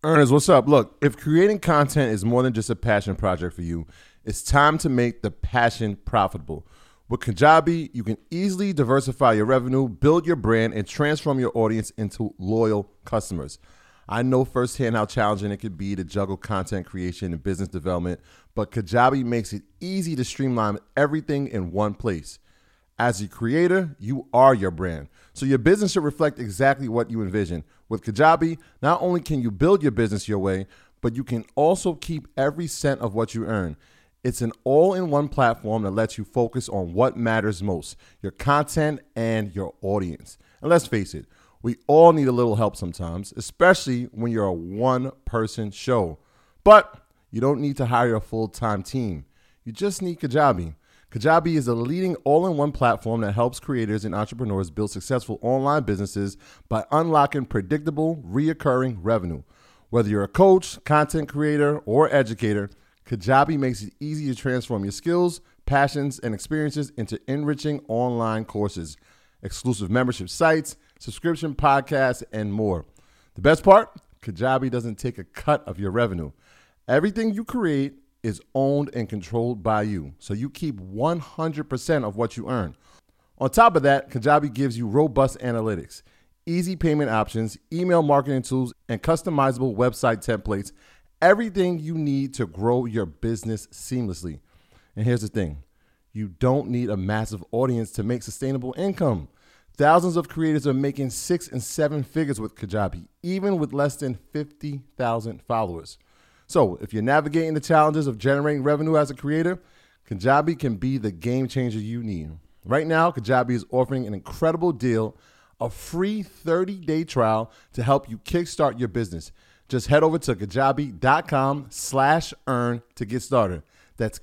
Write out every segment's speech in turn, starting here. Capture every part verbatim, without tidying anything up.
Ernest, what's up? Look, if creating content is more than just a passion project for you, it's time to make the passion profitable. With Kajabi, you can easily diversify your revenue, build your brand, and transform your audience into loyal customers. I know firsthand how challenging it could be to juggle content creation and business development, but Kajabi makes it easy to streamline everything in one place. As a creator, you are your brand, so your business should reflect exactly what you envision. With Kajabi, not only can you build your business your way, but you can also keep every cent of what you earn. It's an all-in-one platform that lets you focus on what matters most, your content and your audience. And let's face it, we all need a little help sometimes, especially when you're a one-person show. But you don't need to hire a full-time team. You just need Kajabi. Kajabi is a leading all-in-one platform that helps creators and entrepreneurs build successful online businesses by unlocking predictable, reoccurring revenue. Whether you're a coach, content creator, or educator, Kajabi makes it easy to transform your skills, passions, and experiences into enriching online courses, exclusive membership sites, subscription podcasts, and more. The best part? Kajabi doesn't take a cut of your revenue. Everything you create is owned and controlled by you, so you keep one hundred percent of what you earn. On top of that, Kajabi gives you robust analytics, easy payment options, email marketing tools, and customizable website templates, everything you need to grow your business seamlessly. And here's the thing, you don't need a massive audience to make sustainable income. Thousands of creators are making six and seven figures with Kajabi, even with less than fifty thousand followers. So if you're navigating the challenges of generating revenue as a creator, Kajabi can be the game changer you need. Right now, Kajabi is offering an incredible deal, a free thirty-day trial to help you kickstart your business. Just head over to kajabi.com slash earn to get started. That's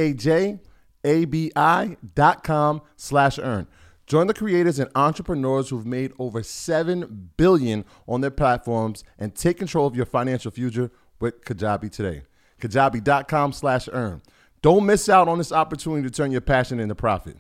K-A-J-A-B-I dot com slash earn. Join the creators and entrepreneurs who've made over seven billion dollars on their platforms and take control of your financial future with Kajabi today. Kajabi.com slash earn. Don't miss out on this opportunity to turn your passion into profit.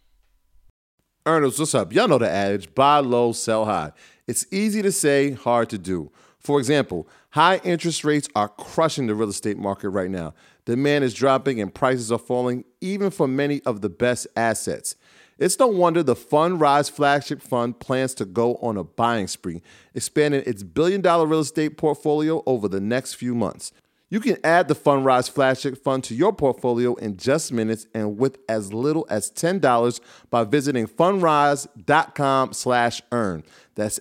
Earners, what's up? Y'all know the adage, buy low, sell high. It's easy to say, hard to do. For example, high interest rates are crushing the real estate market right now. Demand is dropping and prices are falling, even for many of the best assets. It's no wonder the Fundrise flagship fund plans to go on a buying spree, expanding its billion-dollar real estate portfolio over the next few months. You can add the Fundrise flagship fund to your portfolio in just minutes and with as little as ten dollars by visiting fundrise.com slash earn. That's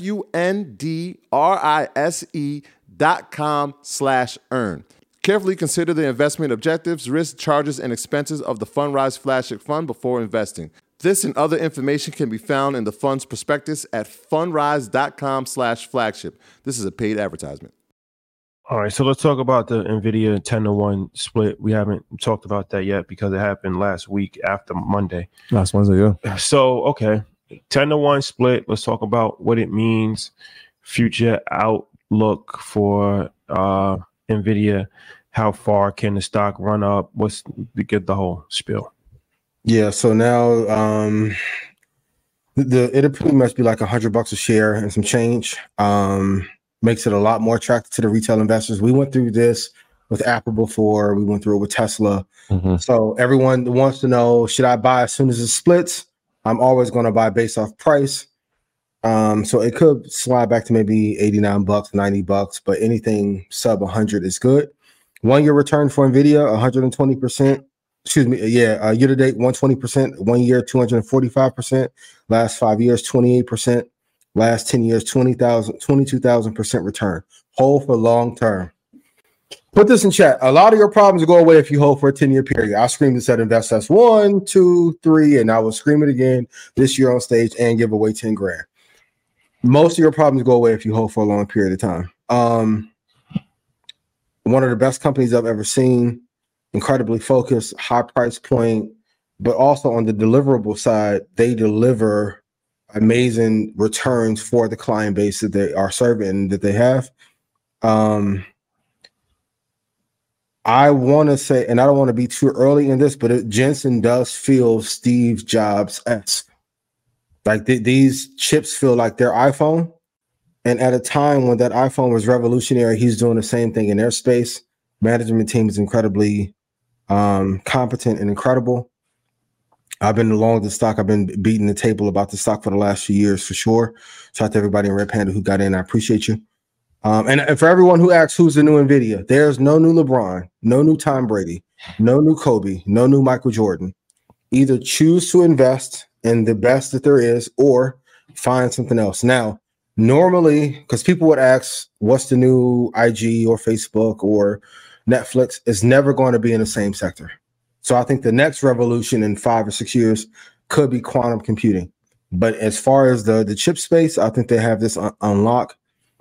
F-U-N-D-R-I-S-E dot com slash earn. Carefully consider the investment objectives, risks, charges, and expenses of the Fundrise Flagship Fund before investing. This and other information can be found in the fund's prospectus at fundrise.com slash flagship. This is a paid advertisement. All right, so let's talk about the NVIDIA ten to one split. We haven't talked about that yet because it happened last week after Monday. Last Wednesday, yeah. So, okay, ten to one split. Let's talk about what it means, future outlook for uh, NVIDIA. How far can the stock run up? What's we get the whole spiel? Yeah, so now um, the it'll pretty much be like a hundred bucks a share and some change. Um, makes it a lot more attractive to the retail investors. We went through this with Apple before. We went through it with Tesla. Mm-hmm. So everyone wants to know, should I buy as soon as it splits? I'm always going to buy based off price. Um, so it could slide back to maybe eighty-nine bucks, ninety bucks, but anything sub one hundred is good. One year return for NVIDIA, one hundred twenty percent. Excuse me. Yeah. Uh, year to date, one hundred twenty percent. One year, two hundred forty-five percent. Last five years, twenty-eight percent. Last ten years, twenty thousand, twenty-two thousand percent return. Hold for long term. Put this in chat. A lot of your problems go away if you hold for a ten-year period. I screamed this at InvestUs one, two, three, and I will scream it again this year on stage and give away ten grand. Most of your problems go away if you hold for a long period of time. Um, one of the best companies I've ever seen, incredibly focused, high price point, but also on the deliverable side, they deliver amazing returns for the client base that they are serving, that they have. Um, I want to say, and I don't want to be too early in this, but it, Jensen does feel Steve Jobs-esque. Like th- these chips feel like their iPhone. And at a time when that iPhone was revolutionary, he's doing the same thing in their space. Management team is incredibly um, competent and incredible. I've been along the stock. I've been beating the table about the stock for the last few years for sure. Shout out to everybody in Red Panda who got in. I appreciate you. Um, and, and for everyone who asks who's the new NVIDIA, there's no new LeBron, no new Tom Brady, no new Kobe, no new Michael Jordan. Either choose to invest in the best that there is or find something else. Now, normally, because people would ask, what's the new I G or Facebook or Netflix? It's never going to be in the same sector. So I think the next revolution in five or six years could be quantum computing. But as far as the, the chip space, I think they have this un- unlock.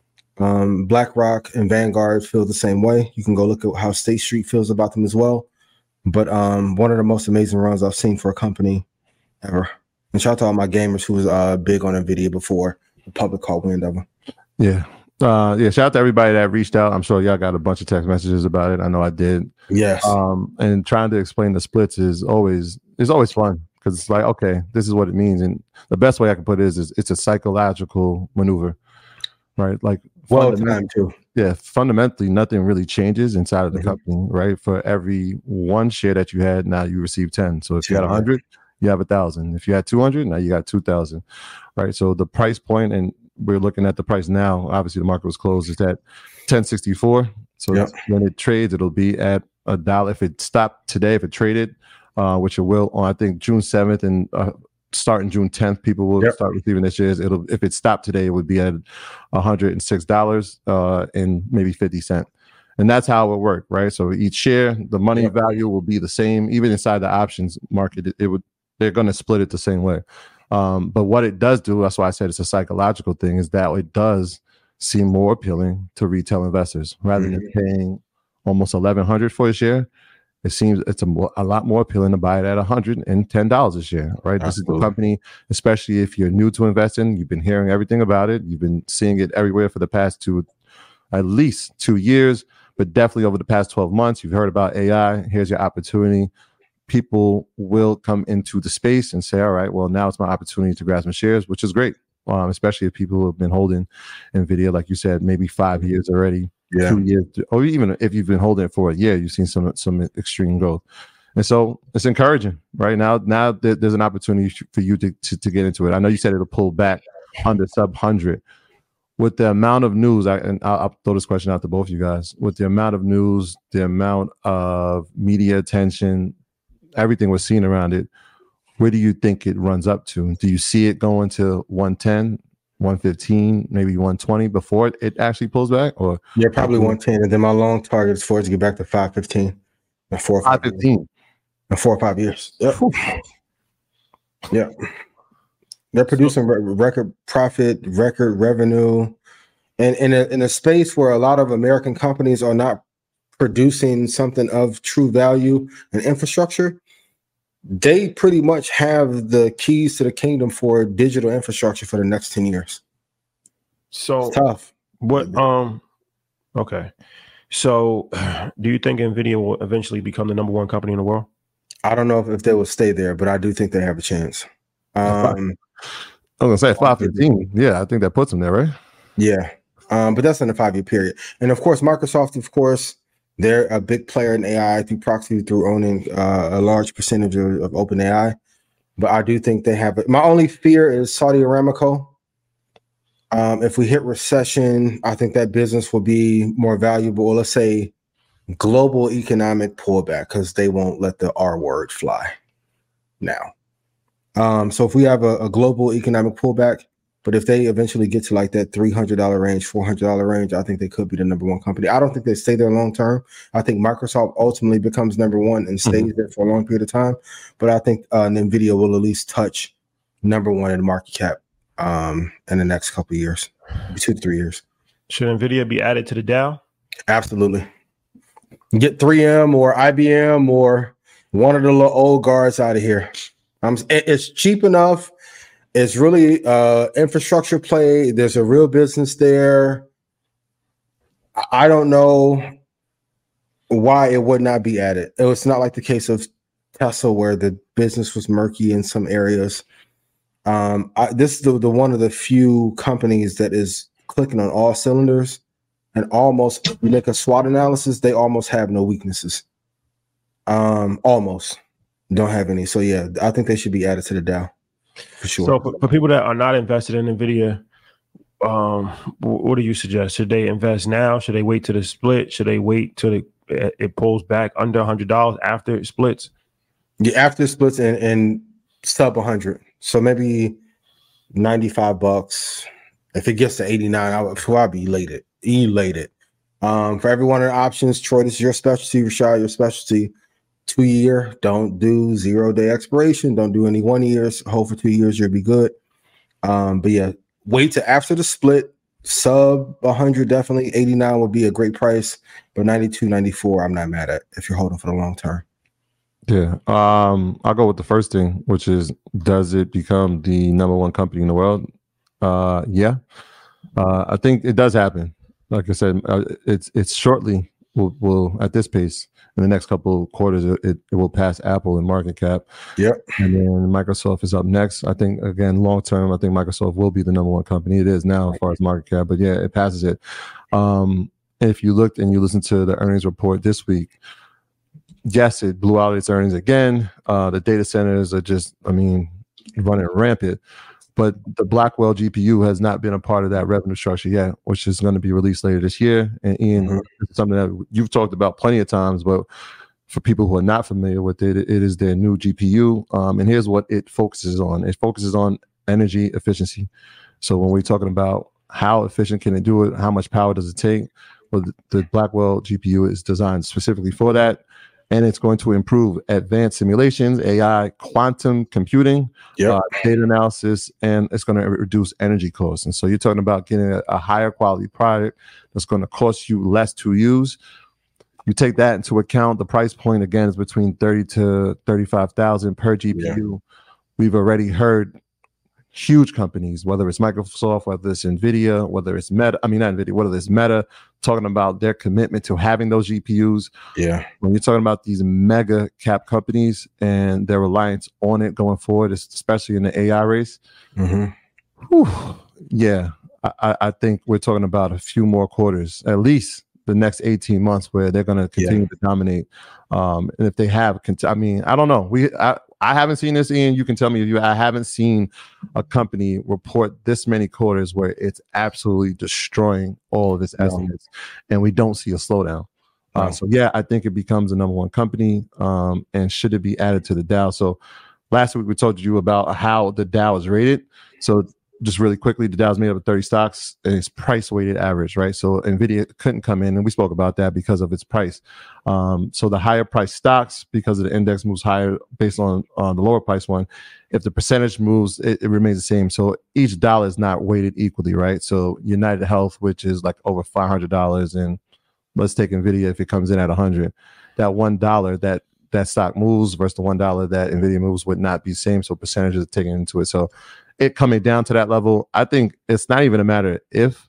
Um, BlackRock and Vanguard feel the same way. You can go look at how State Street feels about them as well. But um, one of the most amazing runs I've seen for a company ever. And shout out to all my gamers who was uh, big on NVIDIA before the public caught wind of them. Yeah. Uh, yeah, shout out to everybody that reached out. I'm sure y'all got a bunch of text messages about it. I know I did. Yes. Um, and trying to explain the splits is always is always fun because it's like, okay, this is what it means. And the best way I can put it is, is it's a psychological maneuver, right? Like, well timed too. Yeah, fundamentally, nothing really changes inside of the mm-hmm. company, right? For every one share that you had, now you receive ten. So if you had one hundred, you have one thousand. If you had two hundred, now you got two thousand, right? So the price point, and we're looking at the price now. Obviously, the market was closed. It's at ten sixty-four. So yep. when it trades, it'll be at a dollar. If it stopped today, if it traded, uh, which it will on, I think, June seventh and uh, starting June tenth, people will yep. start receiving their shares. It'll, if it stopped today, it would be at one hundred six dollars uh, and maybe fifty cents. And that's how it worked, right? So each share, the money yep. value will be the same. Even inside the options market, it, it would they're going to split it the same way. Um, but what it does do, that's why I said it's a psychological thing, is that it does seem more appealing to retail investors rather mm-hmm. than paying almost eleven hundred dollars for a share. It seems it's a, more, a lot more appealing to buy it at one hundred ten dollars a share, right? Absolutely. This is the company, especially if you're new to investing, you've been hearing everything about it. You've been seeing it everywhere for the past two, at least two years, but definitely over the past twelve months, you've heard about A I. Here's your opportunity. People will come into the space and say, all right, well, now it's my opportunity to grab some shares, which is great, um, especially if people have been holding NVIDIA, like you said, maybe five years already, yeah. two years, or even if you've been holding it for a year, you've seen some some extreme growth. And so it's encouraging right now. Now that there's an opportunity for you to, to, to get into it. I know you said it'll pull back under sub one hundred. With the amount of news, I, and I'll, I'll throw this question out to both of you guys, with the amount of news, the amount of media attention, everything we're seeing around it, where do you think it runs up to? Do you see it going to one ten, one fifteen, maybe one twenty before it, it actually pulls back? Or yeah, probably one ten. And then my long target is for it to get back to five fifteen in four or five five fifteen. In four or five years. Yep. Yeah. They're producing re- record profit, record revenue, and in a, in a space where a lot of American companies are not producing something of true value and infrastructure. They pretty much have the keys to the kingdom for digital infrastructure for the next ten years. So it's tough. What? Um. Okay. So, do you think NVIDIA will eventually become the number one company in the world? I don't know if, if they will stay there, but I do think they have a chance. Um, I was gonna say five fifteen. Yeah, I think that puts them there, right? Yeah. Um, but that's in a five-year period. And of course, Microsoft, of course, they're a big player in A I through proxy, through owning uh, a large percentage of, of OpenAI. But I do think they have it. My only fear is Saudi Aramco. Um, if we hit recession, I think that business will be more valuable. Or let's say global economic pullback, because they won't let the R word fly now. Um, so if we have a, a global economic pullback, but if they eventually get to like that three hundred dollars range, four hundred dollars range, I think they could be the number one company. I don't think they stay there long term. I think Microsoft ultimately becomes number one and stays mm-hmm. there for a long period of time. But I think uh, NVIDIA will at least touch number one in the market cap um, in the next couple of years, two to three years. Should NVIDIA be added to the Dow? Absolutely. Get three M or I B M or one of the little old guards out of here. Um, it's cheap enough. It's really uh, infrastructure play. There's a real business there. I don't know why it would not be added. It was not like the case of Tesla where the business was murky in some areas. Um, I, this is the, the one of the few companies that is clicking on all cylinders, and almost you make a SWOT analysis, they almost have no weaknesses. Um, almost don't have any. So yeah, I think they should be added to the Dow for sure. So for, for people that are not invested in NVIDIA, um, what do you suggest? Should they invest now? Should they wait till the split? Should they wait till it, it pulls back under one hundred dollars after it splits? Yeah, after it splits and, and sub one hundred. So maybe ninety-five bucks. If it gets to eighty-nine, I would I'll be elated. Elated. Um, for every one of the options, Troy, this is your specialty. Rashad, your specialty. Two year. Don't do zero day expiration. Don't do any one years. Hold for two years. You'll be good. Um, but yeah. Wait till after the split, sub one hundred, definitely. eighty-nine would be a great price, but ninety-two, ninety-four, I'm not mad at if you're holding for the long term. Yeah. Um, I'll go with the first thing, which is, does it become the number one company in the world? Uh, yeah. Uh, I think it does happen. Like I said, uh, it's it's shortly, will will at this pace, in the next couple of quarters, it, it will pass Apple in market cap. Yep. And then Microsoft is up next. I think, again, long term, I think Microsoft will be the number one company. It is now as far as market cap, but yeah, it passes it. Um, if you looked and you listened to the earnings report this week, yes, it blew out its earnings again. Uh, the data centers are just, I mean, running rampant. But the Blackwell G P U has not been a part of that revenue structure yet, which is going to be released later this year. And Ian, mm-hmm. it's something that you've talked about plenty of times, but for people who are not familiar with it, it is their new G P U. Um, and here's what it focuses on. It focuses on energy efficiency. So when we're talking about how efficient can it do it, how much power does it take, well, the, the Blackwell G P U is designed specifically for that. And it's going to improve advanced simulations, A I, quantum computing, yep. uh, data analysis, and it's going to reduce energy costs. And so you're talking about getting a, a higher quality product that's going to cost you less to use. You take that into account. The price point, again, is between thirty to thirty-five thousand per G P U. Yeah. We've already heard huge companies, whether it's Microsoft, whether it's NVIDIA, whether it's Meta, I mean, not NVIDIA, whether it's Meta, talking about their commitment to having those G P Us. Yeah. When you're talking about these mega cap companies and their reliance on it going forward, especially in the A I race, mm-hmm. whew, yeah, I, I think we're talking about a few more quarters, at least the next eighteen months, where they're going to continue yeah. to dominate. Um, and if they have, I mean, I don't know. We, I, I haven't seen this, Ian. You can tell me if you. I haven't seen a company report this many quarters where it's absolutely destroying all of its no. estimates, and we don't see a slowdown. No. Uh, so yeah, I think it becomes the number one company. Um, and should it be added to the Dow? So last week we told you about how the Dow is rated. So just really quickly, the Dow is made up of thirty stocks, and it's price weighted average, right? So NVIDIA couldn't come in, and we spoke about that because of its price. Um, so the higher price stocks, because of the index moves higher based on, on the lower price one, if the percentage moves, it, it remains the same. So each dollar is not weighted equally, right? So United Health, which is like over five hundred dollars, and let's take NVIDIA, if it comes in at one hundred, that one dollar that that stock moves versus the one dollar that NVIDIA moves would not be the same. So percentages are taken into it. So it coming down to that level, I think it's not even a matter of if,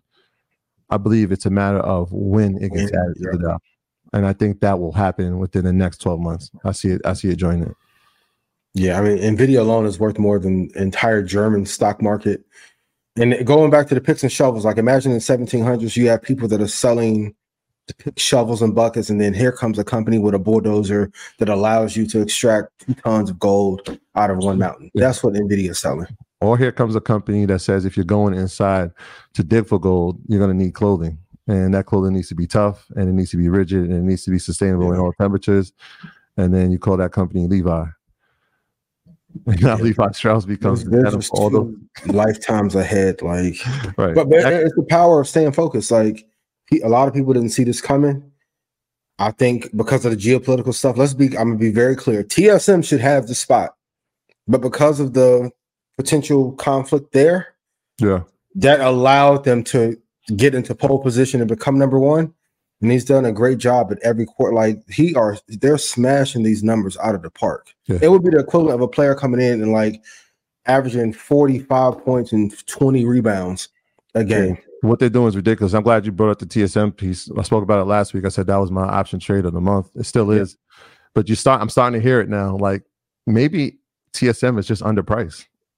I believe it's a matter of when it gets added to the Dow. And I think that will happen within the next twelve months. I see it, I see it joining it. Yeah, I mean, NVIDIA alone is worth more than the entire German stock market. And going back to the picks and shovels, like imagine in seventeen hundreds, you have people that are selling the pick shovels and buckets, and then here comes a company with a bulldozer that allows you to extract two tons of gold out of one mountain. Yeah. That's what NVIDIA is selling. Or here comes a company that says if you're going inside to dig for gold, you're going to need clothing. And that clothing needs to be tough, and it needs to be rigid, and it needs to be sustainable yeah. in all temperatures. And then you call that company Levi. And now yeah. Levi Strauss becomes the all those lifetimes ahead. Like, right. But, but it's the power of staying focused. Like, he, a lot of people didn't see this coming. I think because of the geopolitical stuff, let's be, I'm going to be very clear. T S M should have the spot. But because of the potential conflict there, yeah, that allowed them to get into pole position and become number one. And he's done a great job at every court. Like he are, they're smashing these numbers out of the park. Yeah. It would be the equivalent of a player coming in and like averaging forty-five points and twenty rebounds a game. Yeah. What they're doing is ridiculous. I'm glad you brought up the T S M piece. I spoke about it last week. I said that was my option trade of the month. It still is, yeah. but you start. I'm starting to hear it now. Like maybe T S M is just underpriced.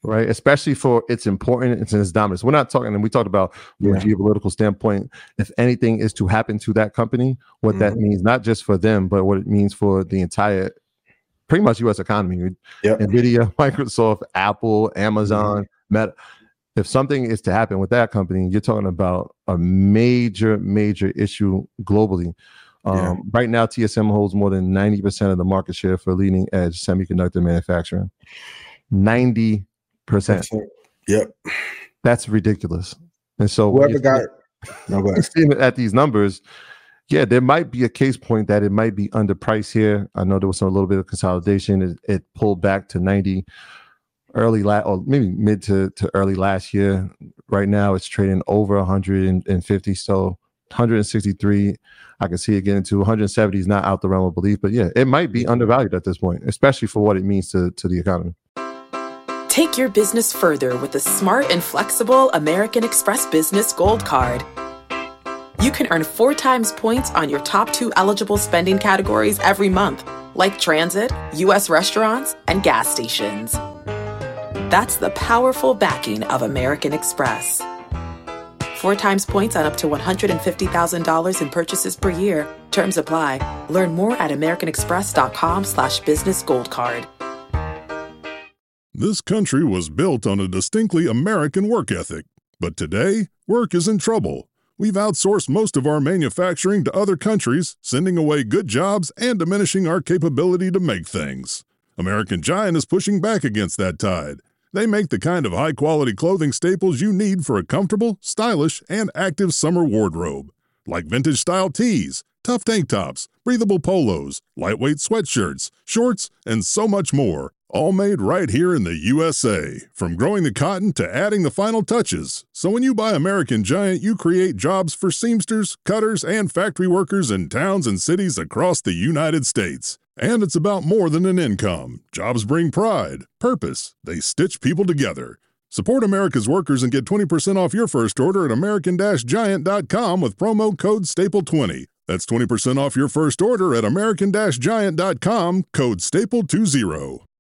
right? Especially for its importance and its dominance. We're not talking, and we talked about from Yeah. a geopolitical standpoint, if anything is to happen to that company, what Mm-hmm. that means, not just for them, but what it means for the entire, pretty much U S economy. Yep. NVIDIA, Microsoft, Apple, Amazon, mm-hmm. Meta. If something is to happen with that company, you're talking about a major, major issue globally. Um, Yeah. Right now, T S M holds more than ninety percent of the market share for leading edge semiconductor manufacturing. ninety percent. Yep. That's ridiculous. And so whoever got no, go ahead. seeing it at these numbers, yeah, there might be a case point that it might be underpriced here. I know there was some, a little bit of consolidation. It, it pulled back to ninety early last, or maybe mid to, to early last year. Right now, it's trading over one hundred fifty. So one hundred sixty-three, I can see it getting to one hundred seventy is not out the realm of belief. But yeah, it might be undervalued at this point, especially for what it means to, to the economy. Take your business further with the smart and flexible American Express Business Gold Card. You can earn four times points on your top two eligible spending categories every month, like transit, U S restaurants, and gas stations. That's the powerful backing of American Express. Four times points on up to one hundred fifty thousand dollars in purchases per year. Terms apply. Learn more at americanexpress.com slash business gold card. This country was built on a distinctly American work ethic. But today, work is in trouble. We've outsourced most of our manufacturing to other countries, sending away good jobs and diminishing our capability to make things. American Giant is pushing back against that tide. They make the kind of high-quality clothing staples you need for a comfortable, stylish, and active summer wardrobe. Like vintage-style tees, tough tank tops, breathable polos, lightweight sweatshirts, shorts, and so much more. All made right here in the U S A, from growing the cotton to adding the final touches. So when you buy American Giant, you create jobs for seamsters, cutters, and factory workers in towns and cities across the United States. And it's about more than an income. Jobs bring pride, purpose. They stitch people together. Support America's workers and get twenty percent off your first order at american giant dot com with promo code staple twenty. That's twenty percent off your first order at american giant dot com, code staple twenty.